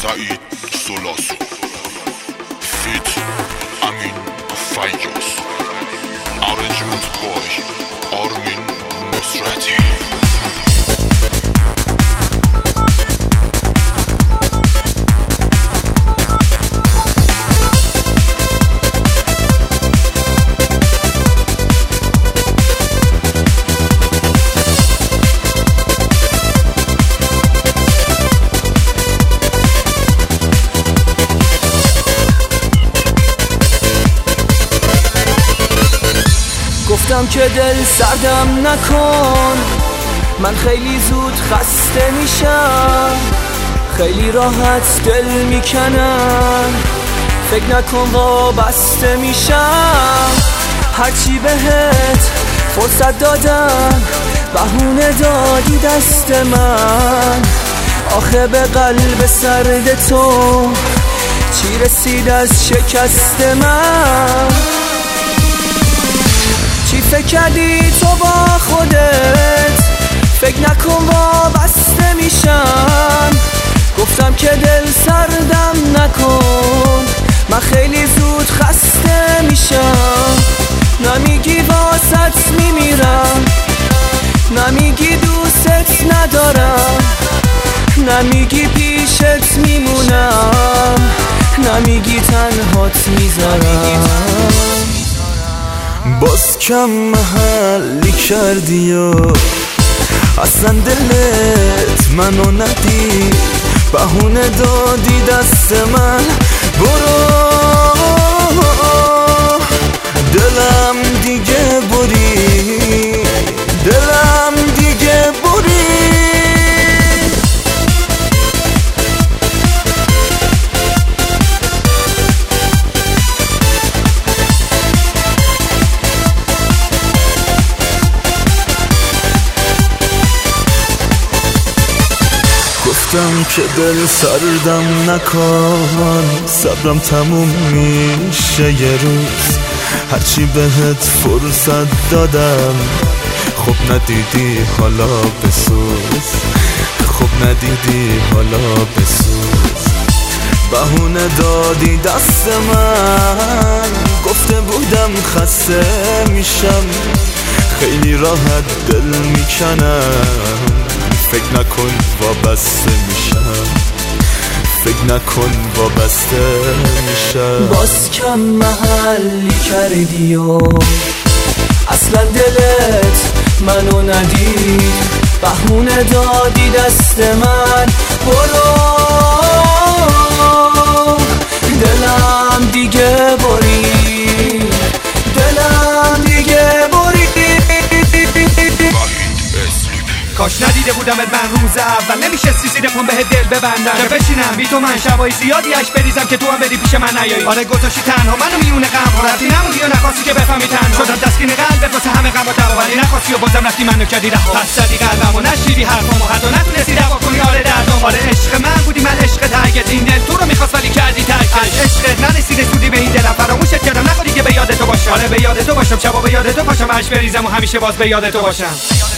سعید سولاسو فیت امین فیاض arrangement boy آرمین نصرتی. گفتم که دل سردم نکن، من خیلی زود خسته میشم، خیلی راحت دل میکنم، فکر نکن وابسته میشم. هرچی بهت فرصت دادم بهونه دادی دست من، آخه به قلب سرد تو چی رسید از شکست من؟ چی فکر کردی تو با خودت؟ فکر نکن وابسته میشم. گفتم که دل سردم نکن، من خیلی زود خسته میشم. نمیگی واسط میمیرم، نمیگی دوست ندارم، نمیگی پیشت میمونم، نمیگی تنهات میذارم. باز کم محلی کردی و اصلا دلت منو ندید، بهونه دادی دست من. برو دلم دیگه بری، دلم دیگه بری. گفتم که دل سردم نکن، صبرم تموم میشه یه روز. هرچی بهت فرصت دادم خب ندیدی حالا بسوز، خب ندیدی حالا بسوز. بهونه دادی دست من، گفته بودم خسته میشم، خیلی راحت دل میکنم. فکر نکن وابسته میشم، فکر نکن وابسته میشم. باز کم محلی کردی و اصلا دلت منو ندید، بهونه دادی دست من. برو دلم دیگه بری، دلم دیگه بری. کاش ندیده بودمت من روز اول، نمیشستی زیر پام بهت دل ببندم که بشینم بی تو من شبای زیادی اش بریزم که تو هم بدی پیش من نیایی. آره گذاشتی تنها منو میونه غم ها، رفتی نموندی و نخواستی که بفهمی تنها شدم دستگیر قلبت واسه همه غم و دوا، ولی نخواستی و بازم رفتی منو کردی رها. پس زدی قلبمو نشیدی حرفامو، حتی نتونستی دوا کنی آره دردم. آره عشق من بودی من عشق ترگت، این دل تو رو میخواست ولی کردی ترک. از عشقت نرسیده سودی به این دلم، فراموشت کردم نخوادی که به یاد تو باشم. آره به یاد تو باشم، شبا به یاد تو پاشم، اش بریزم و همیشه باز به یاد تو باشم.